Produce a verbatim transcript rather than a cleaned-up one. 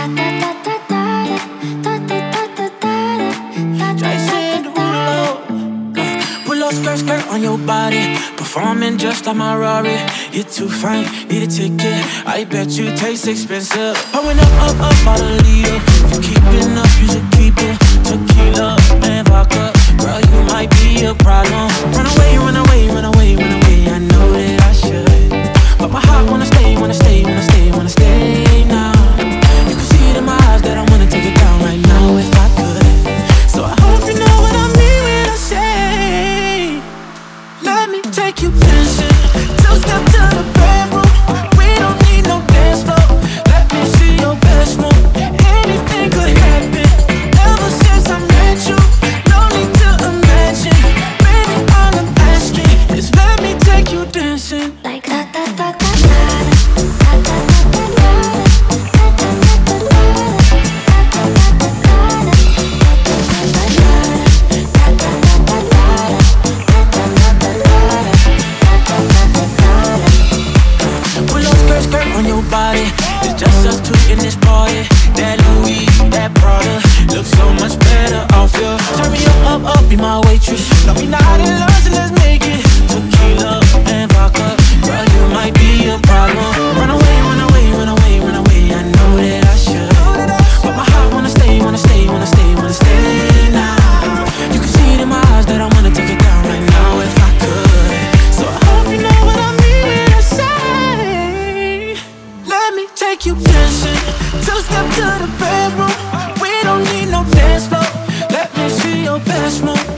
Jason Derulo. Uh, Pull up skirt, skirt on your body. Performing just like my Rari. You're too fine, need a ticket. I bet you taste expensive. Pouring up, up, up, out a leader. If you keeping up, you should keep it. Tequila and vodka. Girl, you might be a problem. Run away, run away, run away, run away. I know that I should, but my heart wanna stay, wanna stay, wanna stay, wanna stay now. You can see it in my eyes that I wanna take it down right now if I could. So I hope you know what I mean when I say, let me take you dancing. Two step to the bedroom. We don't need no dance floor. Let me see your best move. Anything could happen. Ever since I met you, no need to imagine. Baby, all I'm asking is let me take you dancing. Like da da da da da da da da on your body, it's just us two in this party. That Louis, that Prada, looks so much better off you. Turn me up, up, up, be my waitress. Love me not in love, so let's make it. Tequila and vodka, girl, you might be a problem. Run away, run away, run away, run away. I know that I should, but my heart wanna stay, wanna stay, wanna stay, wanna stay now. You can see it in my eyes that I wanna take it down right now if I could. So I hope you know what I mean when I say, let me take you dancing. Two step to the bedroom. We don't need no dance floor. Let me see your best move.